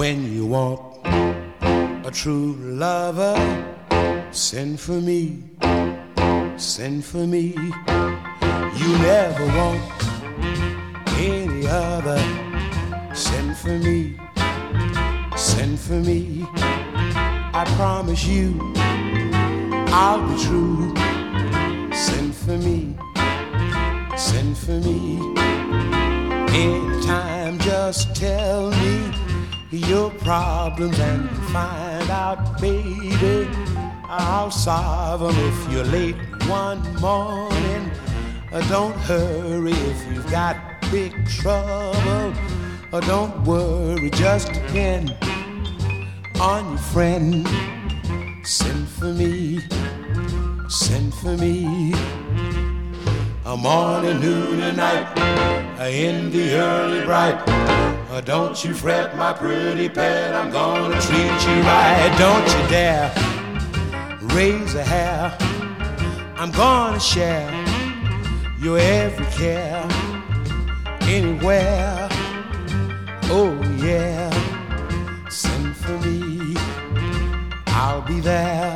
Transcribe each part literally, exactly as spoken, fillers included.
when you want a true lover, send for me, send for me. You never want any other, send for me, send for me. I promise you I'll be true. Send for me, send for me. Anytime, just tell me your problems and find out, baby, I'll solve them. If you're late one morning, uh, don't hurry. If you've got big trouble, uh, don't worry, just depend on your friend. Send for me, send for me. A morning, noon, and night, in the early bright. Don't you fret, my pretty pet, I'm gonna treat you right. Don't you dare raise a hair, I'm gonna share your every care, anywhere. Oh yeah, send for me, I'll be there.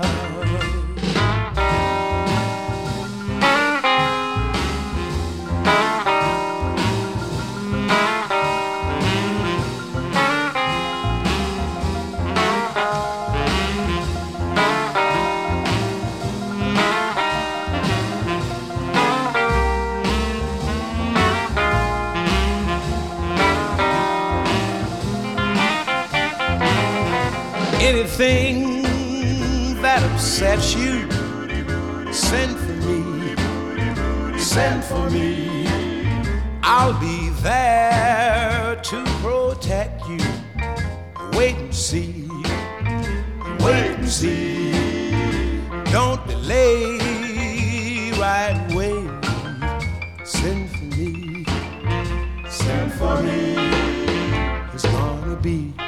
Anything that upsets you, send for me, send for me. I'll be there to protect you. Wait and see, wait and see. Don't delay, right away. Send for me, send for me. It's gonna be